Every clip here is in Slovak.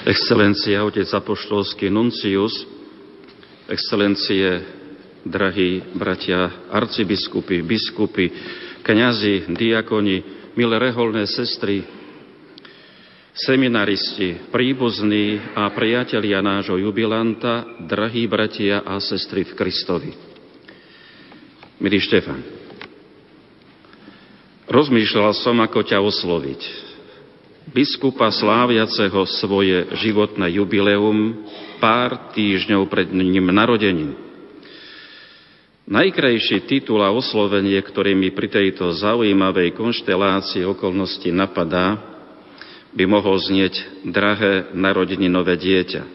Excelencia, otec apoštolský nuncius, excelencie, drahí bratia arcibiskupy, biskupy, kňazi, diakoni, milé reholné sestry, seminaristi, príbuzní a priatelia nášho jubilanta, drahí bratia a sestry v Kristovi. Milý Štefan, rozmýšľal som, ako ťa osloviť. Biskupa sláviaceho svoje životné jubileum pár týždňov pred ním narodením. Najkrajší titul a oslovenie, ktorý mi pri tejto zaujímavej konštelácii okolností napadá, by mohol znieť drahé narodeninové dieťa.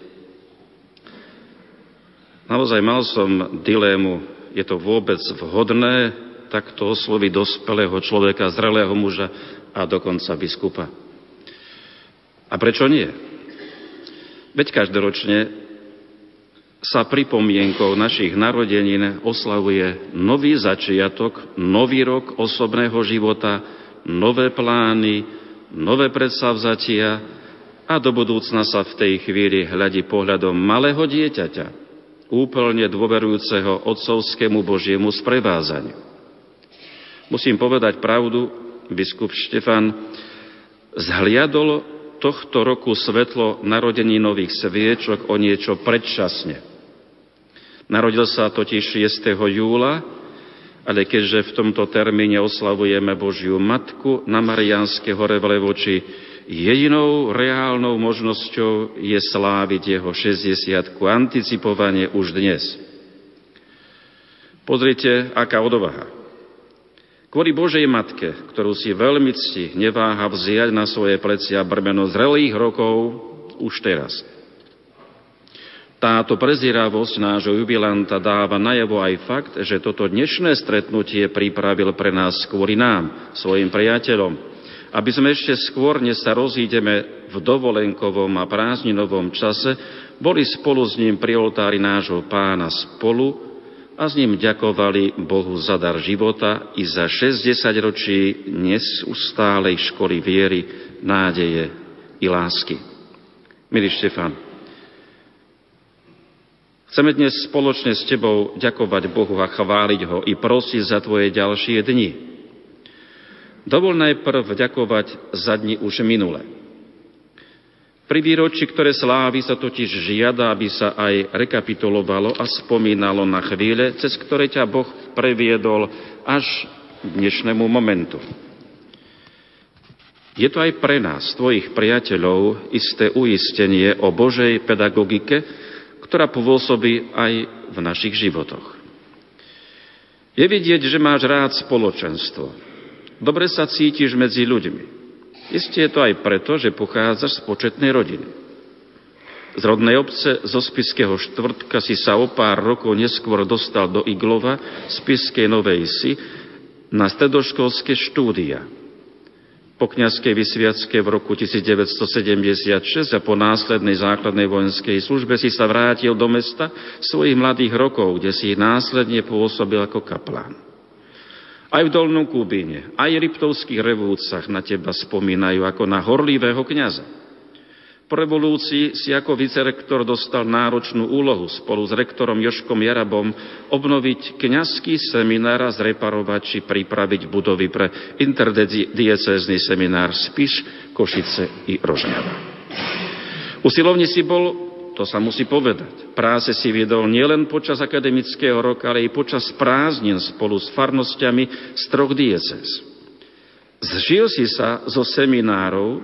Naozaj mal som dilému, je to vôbec vhodné takto osloviť dospelého človeka, zrelého muža a dokonca biskupa. A prečo nie? Veď každoročne sa pripomienkou našich narodenín oslavuje nový začiatok, nový rok osobného života, nové plány, nové predsavzatia a do budúcna sa v tej chvíli hľadí pohľadom malého dieťaťa, úplne dôverujúceho otcovskému Božiemu sprevázaniu. Musím povedať pravdu, biskup Štefan zhliadol tohto roku svetlo narodeninových sviečok o niečo predčasne. Narodil sa totiž 6. júla, ale keďže v tomto termíne oslavujeme Božiu Matku na Mariánske hore v Levoči, jedinou reálnou možnosťou je sláviť jeho 60-ku anticipovane už dnes. Pozrite, aká odvaha. Kvôli Božej Matke, ktorú si veľmi cti, neváha vziať na svoje plecia bremeno zrelých rokov už teraz. Táto prezieravosť nášho jubilanta dáva najavo aj fakt, že toto dnešné stretnutie pripravil pre nás kvôli nám, svojim priateľom, aby sme ešte skôr, než sa rozídeme v dovolenkovom a prázdninovom čase, boli spolu s ním pri oltári nášho Pána spolu a s ním ďakovali Bohu za dar života i za 60 ročí neustálej školy viery, nádeje i lásky. Milý Štefan, chceme dnes spoločne s tebou ďakovať Bohu a chváliť ho i prosiť za tvoje ďalšie dni. Dovol najprv ďakovať za dni už minulé. Pri výročí, ktoré slávi, sa totiž žiada, aby sa aj rekapitulovalo a spomínalo na chvíle, cez ktoré ťa Boh previedol až k dnešnému momentu. Je to aj pre nás, tvojich priateľov, isté uistenie o Božej pedagogike, ktorá pôsobí aj v našich životoch. Je vidieť, že máš rád spoločenstvo. Dobre sa cítiš medzi ľuďmi. Isté je to aj preto, že pochádzaš z početnej rodiny. Z rodnej obce zo Spišského Štvrtka si sa o pár rokov neskôr dostal do Iglova z Spišskej Novej Vsi na stredoškolské štúdia. Po kňazskej vysviacke v roku 1976 a po následnej základnej vojenskej službe si sa vrátil do mesta svojich mladých rokov, kde si následne pôsobil ako kaplán. Aj v Dolnom Kubíne, aj v Liptovských Revúcach na teba spomínajú ako na horlivého kňaza. Po revolúcii si ako vicerektor dostal náročnú úlohu spolu s rektorom Jožkom Jarabom obnoviť kňazský seminár a zreparovať či pripraviť budovy pre interdiecézny seminár Spiš, Košice i Rožňava. Usilovne si bol, to sa musí povedať, práce si viedol nielen počas akademického roka, ale i počas prázdnin spolu s farnosťami z 3 diecéz. Zžil si sa so seminárom,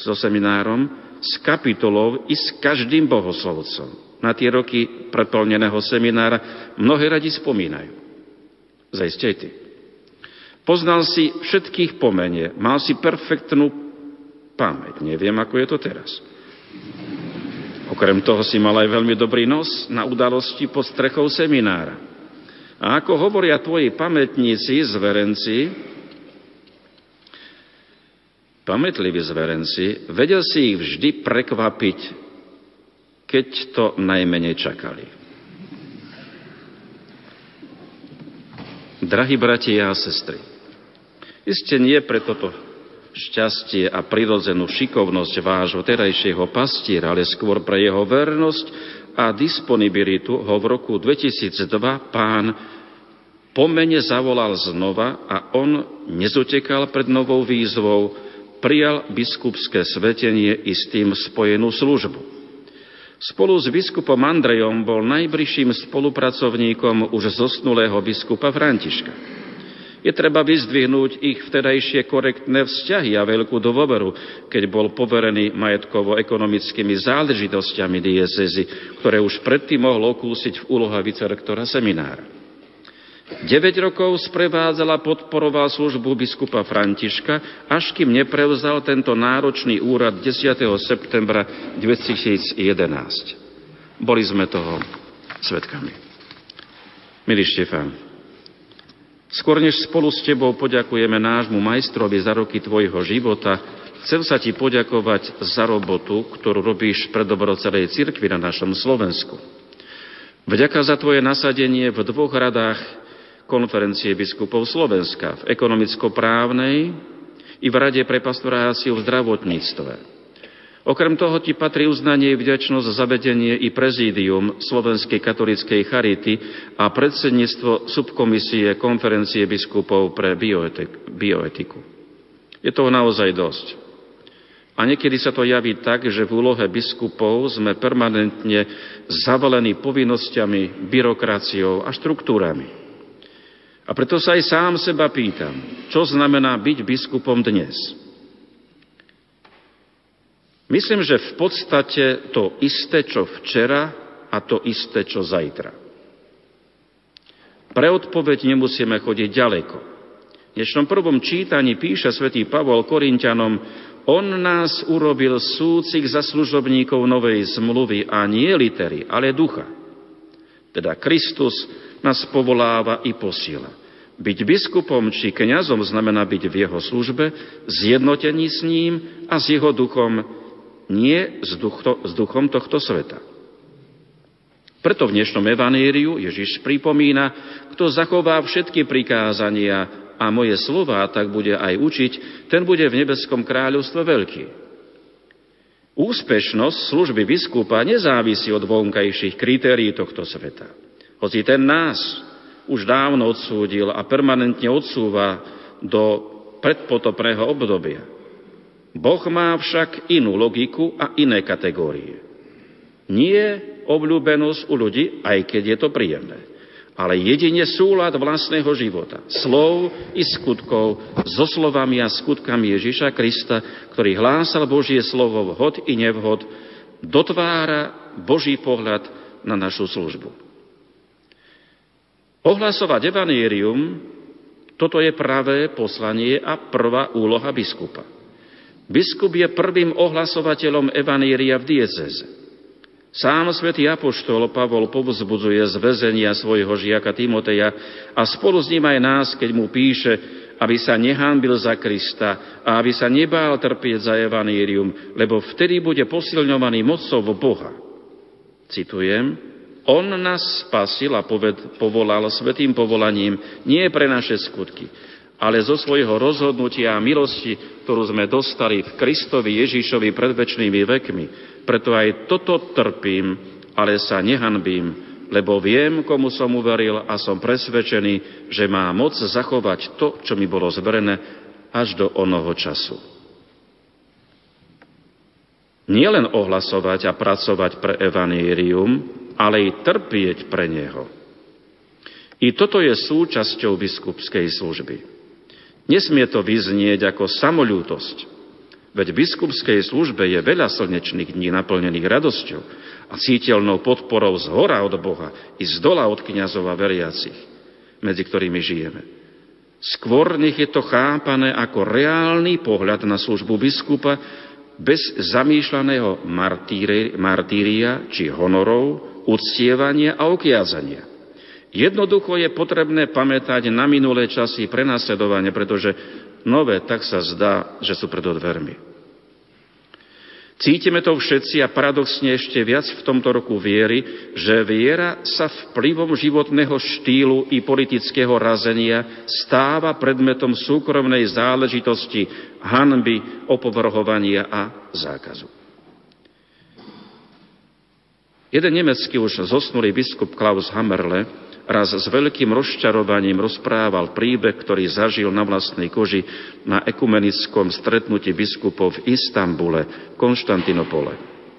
s kapitolou i s každým bohoslovcom. Na tie roky preplneného seminára mnohé radi spomínajú. Zajisť aj ty. Poznal si všetkých pomene, mal si perfektnú pamäť. Neviem, ako je to teraz. Okrem toho si mal aj veľmi dobrý nos na udalosti pod strechou seminára. A ako hovoria tvoji pamätníci, zverenci, pamätliví zverenci, vedel si ich vždy prekvapiť, keď to najmenej čakali. Drahí bratia a sestry, iste nie pre toto šťastie a prirodzenú šikovnosť vášho terajšieho pastiera, ale skôr pre jeho vernosť a disponibilitu ho v roku 2002 Pán po mene zavolal znova a on nezutekal pred novou výzvou, prijal biskupské svetenie i s tým spojenú službu. Spolu s biskupom Andrejom bol najbližším spolupracovníkom už zosnulého biskupa Františka. Je treba vyzdvihnúť ich vtedajšie korektné vzťahy a veľkú dôveru, keď bol poverený majetkovo-ekonomickými záležitosťami diecézy, ktoré už predtým mohol okúsiť v úlohe vicerektora seminára. 9 rokov sprevádzal a podporoval službu biskupa Františka, až kým neprevzal tento náročný úrad 10. septembra 2011. Boli sme toho svedkami. Milý Štefán, skôr než spolu s tebou poďakujeme nášmu majstrovi za roky tvojho života, chcem sa ti poďakovať za robotu, ktorú robíš pre dobro celej cirkvi na našom Slovensku. Vďaka za tvoje nasadenie v 2 radách Konferencie biskupov Slovenska, v ekonomicko-právnej i v Rade pre pastoráciu v zdravotníctve. Okrem toho ti patrí uznanie i vďačnosť za vedenie i prezídium Slovenskej katolíckej charity a predsedníctvo subkomisie Konferencie biskupov pre bioetiku. Je toho naozaj dosť. A niekedy sa to javí tak, že v úlohe biskupov sme permanentne zavalení povinnosťami, byrokraciou a štruktúrami. A preto sa aj sám seba pýtam, čo znamená byť biskupom dnes? Myslím, že v podstate to isté, čo včera a to isté, čo zajtra. Pre odpoveď nemusíme chodiť ďaleko. V dnešnom prvom čítaní píše svätý Pavol Korinťanom: On nás urobil súcich za služobníkov novej zmluvy a nie litery, ale ducha. Teda Kristus nás povoláva i posiela. Byť biskupom či kňazom znamená byť v jeho službe, zjednotení s ním a s jeho duchom, nie s duchom tohto sveta. Preto v dnešnom evanjeliu Ježiš pripomína, kto zachová všetky prikázania a moje slová tak bude aj učiť, ten bude v nebeskom kráľovstve veľký. Úspešnosť služby biskupa nezávisí od vonkajších kritérií tohto sveta. Hoci ten nás už dávno odsúdil a permanentne odsúva do predpotopného obdobia. Boh má však inú logiku a iné kategórie. Nie obľúbenosť u ľudí, aj keď je to príjemné, ale jedine súlad vlastného života, slov i skutkov so slovami a skutkami Ježiša Krista, ktorý hlásal Božie slovo vhod i nevhod, dotvára Boží pohľad na našu službu. Ohlasovať evanjelium, toto je pravé poslanie a prvá úloha biskupa. Biskup je prvým ohlasovateľom evanjelia v diecéze. Sám svätý apoštol Pavol povzbudzuje z väzenia svojho žiaka Timoteja a spolu s ním aj nás, keď mu píše, aby sa nehanbil za Krista a aby sa nebál trpieť za evanjelium, lebo vtedy bude posilňovaný mocou Boha. Citujem: On nás spasil a povolal svätým povolaním nie pre naše skutky, ale zo svojho rozhodnutia a milosti, ktorú sme dostali v Kristovi Ježišovi pred večnými vekmi. Preto aj toto trpím, ale sa nehanbím, lebo viem, komu som uveril a som presvedčený, že má moc zachovať to, čo mi bolo zverené až do onoho času. Nielen ohlasovať a pracovať pre evanjelium, ale i trpieť pre neho. I toto je súčasťou biskupskej služby. Nesmie to vyznieť ako samoľútosť, veď v biskupskej službe je veľa slnečných dní naplnených radosťou a cíteľnou podporou zhora od Boha i zdola od kňazov a veriacich, medzi ktorými žijeme. Skôr nech je to chápané ako reálny pohľad na službu biskupa bez zamýšľaného martíria či honorov, uctievania a okiazania. Jednoducho je potrebné pamätať na minulé časy prenasledovania, pretože nové tak sa zdá, že sú pred dvermi. Cítime to všetci a paradoxne ešte viac v tomto roku viery, že viera sa vplyvom životného štýlu i politického razenia stáva predmetom súkromnej záležitosti, hanby, opovrhovania a zákazu. Jeden nemecký už zosnulý biskup Klaus Hammerle raz s veľkým rozčarovaním rozprával príbeh, ktorý zažil na vlastnej koži na ekumenickom stretnutí biskupov v Istanbule, Konštantinopole.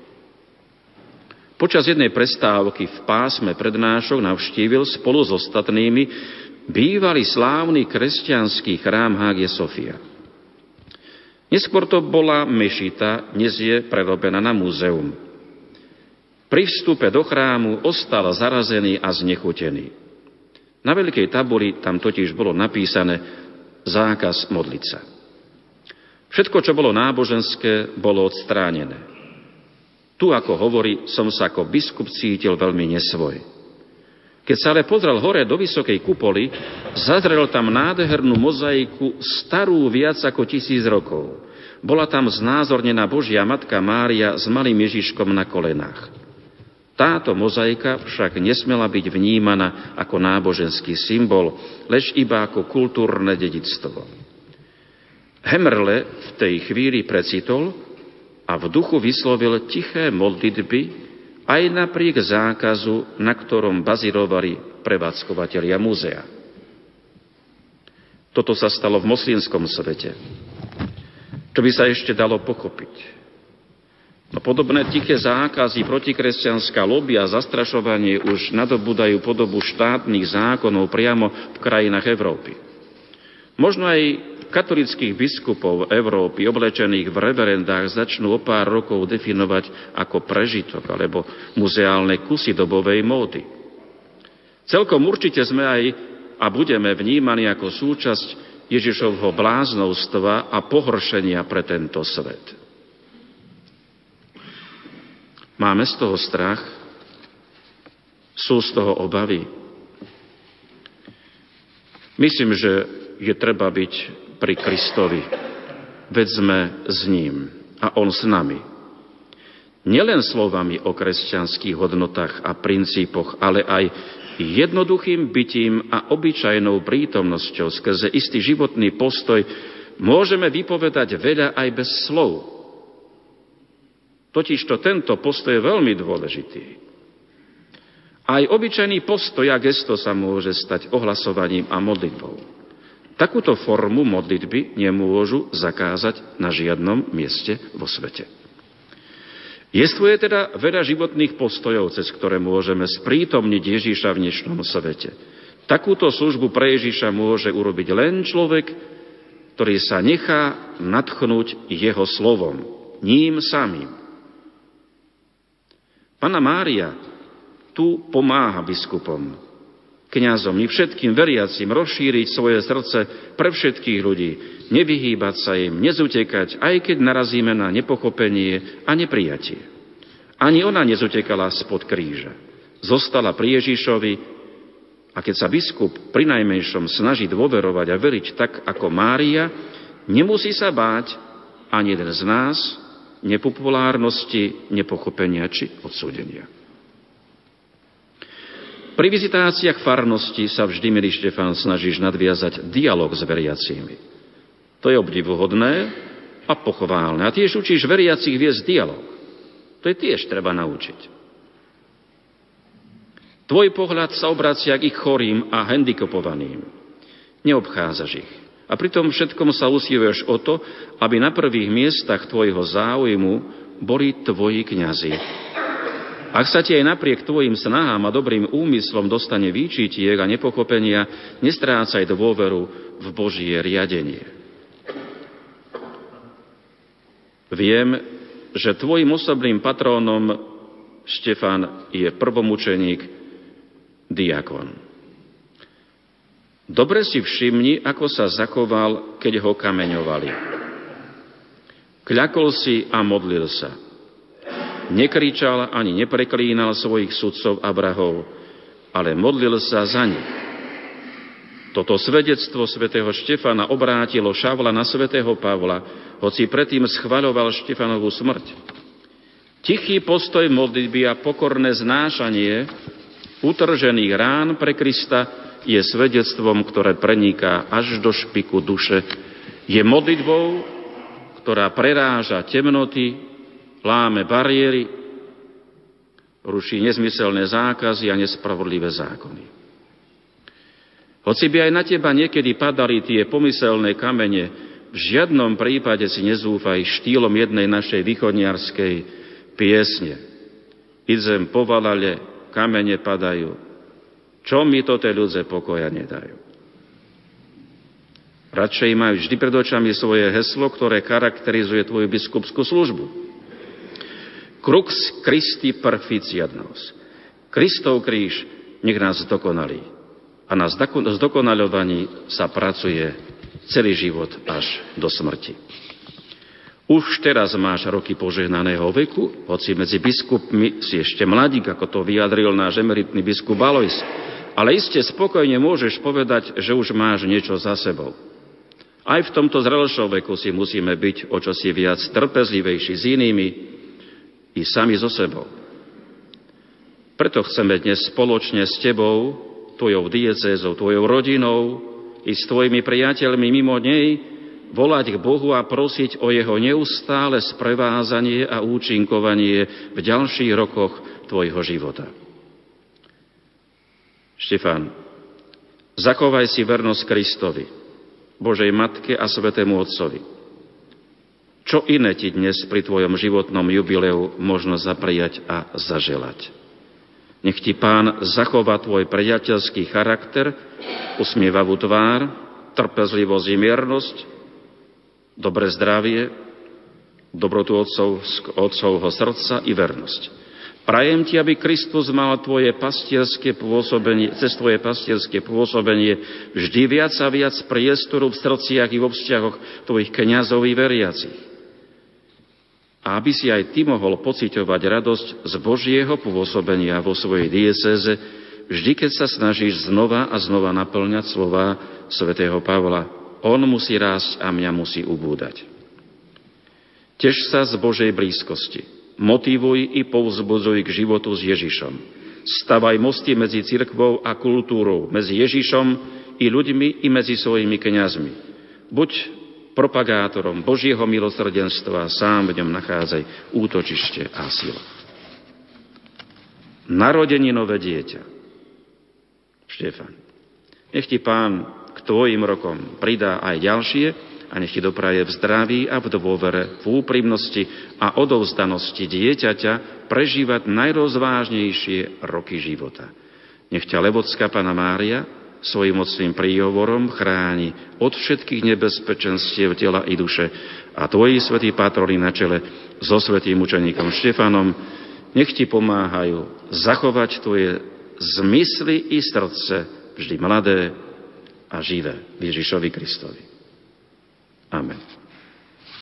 Počas jednej prestávky v pásme prednášok navštívil spolu s ostatnými bývalý slávny kresťanský chrám Hagia Sofia. Neskôr to bola mešita, dnes je prerobená na múzeum. Pri vstupe do chrámu ostal zarazený a znechutený. Na veľkej tabuli tam totiž bolo napísané zákaz modliť sa. Všetko, čo bolo náboženské, bolo odstránené. Tu, ako hovorí, som sa ako biskup cítil veľmi nesvoj. Keď sa ale pozrel hore do vysokej kupoly, zazrel tam nádhernú mozaiku starú viac ako 1000 rokov. Bola tam znázornená Božia Matka Mária s malým Ježiškom na kolenách. Táto mozaika však nesmela byť vnímaná ako náboženský symbol, lež iba ako kultúrne dedičstvo. Hemmerle v tej chvíli precitol a v duchu vyslovil tiché modlitby aj napriek zákazu, na ktorom bazírovali prevádzkovatelia múzea. Toto sa stalo v moslimskom svete. Čo by sa ešte dalo pochopiť? No podobné tiché zákazy, protikresťanská lobby a zastrašovanie už nadobúdajú podobu štátnych zákonov priamo v krajinách Európy. Možno aj katolických biskupov Európy, oblečených v reverendách, začnú o pár rokov definovať ako prežitok alebo muzeálne kusy dobovej módy. Celkom určite sme aj a budeme vnímaní ako súčasť Ježišovho bláznovstva a pohoršenia pre tento svet. Máme z toho strach? Sú z toho obavy? Myslím, že je treba byť pri Kristovi. Veď sme s ním a on s nami. Nielen slovami o kresťanských hodnotách a princípoch, ale aj jednoduchým bytím a obyčajnou prítomnosťou skrze istý životný postoj môžeme vypovedať veľa aj bez slov. Totižto tento postoj je veľmi dôležitý. Aj obyčajný postoj a gesto sa môže stať ohlasovaním a modlitbou. Takúto formu modlitby nemôžu zakázať na žiadnom mieste vo svete. Jestvuje teda veľa životných postojov, cez ktoré môžeme sprítomniť Ježiša v dnešnom svete. Takúto službu pre Ježiša môže urobiť len človek, ktorý sa nechá nadchnúť jeho slovom, ním samým. Panna Mária tu pomáha biskupom, kňazom i všetkým veriacim rozšíriť svoje srdce pre všetkých ľudí, nevyhýbať sa im, nezutekať, aj keď narazíme na nepochopenie a neprijatie. Ani ona nezutekala spod kríža. Zostala pri Ježišovi a keď sa biskup prinajmenšom snaží dôverovať a veriť tak ako Mária, nemusí sa báť ani jeden z nás, nepopulárnosti, nepochopenia či odsúdenia. Pri vizitáciách farnosti sa vždy, milý Štefán, snažíš nadviazať dialog s veriacimi. To je obdivuhodné a pochválne. A tiež učíš veriacich viesť dialog. To je tiež treba naučiť. Tvoj pohľad sa obracia k ich chorým a handicapovaným. Neobchádzaš ich. A pri tom všetkom sa usiluješ o to, aby na prvých miestach tvojho záujmu boli tvoji kňazi. Ak sa ti aj napriek tvojim snahám a dobrým úmyslom dostane výčitiek a nepochopenia, nestrácaj dôveru v Božie riadenie. Viem, že tvojim osobným patrónom, Štefan, je prvomučeník diakon. Dobre si všimni, ako sa zachoval, keď ho kameňovali. Kľakol si a modlil sa. Nekričal ani nepreklínal svojich sudcov a vrahov, ale modlil sa za nich. Toto svedectvo svätého Štefana obrátilo Šavla na svätého Pavla, hoci predtým schvaľoval Štefanovú smrť. Tichý postoj modlitby a pokorné znášanie utržených rán pre Krista je svedectvom, ktoré preniká až do špiku duše. Je modlitbou, ktorá preráža temnoty, láme bariéry, ruší nezmyselné zákazy a nespravodlivé zákony. Hoci by aj na teba niekedy padali tie pomyselné kamene, v žiadnom prípade si nezúfaj štýlom jednej našej východniarskej piesne. Idzem povalale, kamene padajú, čo mi to tie ľudze pokoja nedajú. Radšej majú vždy pred očami svoje heslo, ktoré charakterizuje tvoju biskupskú službu. Crux Christi perficiat nos. Kristov kríž nech nás dokonalí. A na zdokonaľovaní sa pracuje celý život až do smrti. Už teraz máš roky požehnaného veku, hoci medzi biskupmi si ešte mladík, ako to vyjadril náš emeritný biskup Alois. Ale iste spokojne môžeš povedať, že už máš niečo za sebou. Aj v tomto zrelšom veku si musíme byť o čosi viac trpezlivejší s inými i sami so sebou. Preto chceme dnes spoločne s tebou, tvojou diecézou, tvojou rodinou i s tvojimi priateľmi mimo nej volať k Bohu a prosiť o jeho neustále sprevázanie a účinkovanie v ďalších rokoch tvojho života. Štefán, zachovaj si vernosť Kristovi, Božej Matke a Svätému Otcovi. Čo iné ti dnes pri tvojom životnom jubileu možno zaprijať a zaželať? Nech ti Pán zachová tvoj priateľský charakter, usmievavú tvár, trpezlivosť i miernosť, dobré zdravie, dobrotu otcovho srdca i vernosť. Prajem ti, aby Kristus mal tvoje pastierské pôsobenie, cez tvoje pastierské pôsobenie vždy viac a viac priestoru v srdciach i vo vzťahoch tvojich kňazov i veriacich. A aby si aj ty mohol pociťovať radosť z Božieho pôsobenia vo svojej diecéze, vždy, keď sa snažíš znova a znova naplňať slová svätého Pavla. On musí rásť a mňa musí ubúdať. Teš sa z Božej blízkosti. Motivuj i povzbudzuj k životu s Ježišom. Stavaj mosty medzi cirkvou a kultúrou, medzi Ježišom i ľuďmi, i medzi svojimi kňazmi. Buď propagátorom Božieho milosrdenstva, sám v ňom nachádzaj útočište a silu. Narodeninové dieťa. Štefán, nech ti Pán k tvojim rokom pridá aj ďalšie a nech ti dopraje v zdraví a v dôvere, v úprimnosti a odovzdanosti dieťaťa prežívať najrozvážnejšie roky života. Nech ťa Levodská Panna Mária svojim mocným príhovorom chráni od všetkých nebezpečenstiev tela i duše a tvoji svätí patroni na čele so svätým mučeníkom Štefanom nech ti pomáhajú zachovať tvoje zmysly i srdce vždy mladé a živé Ježišovi Kristovi. Amen.